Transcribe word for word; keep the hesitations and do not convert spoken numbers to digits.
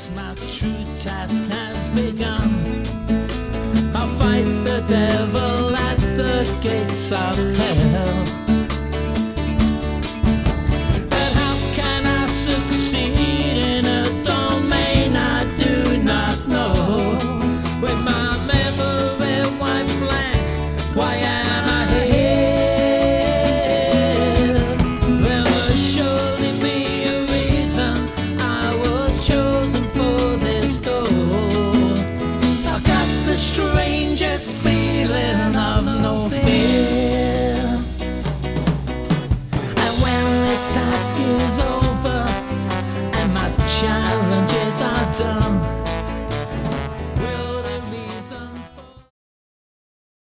my true task has begun. I'll fight the devil at the gates of hell.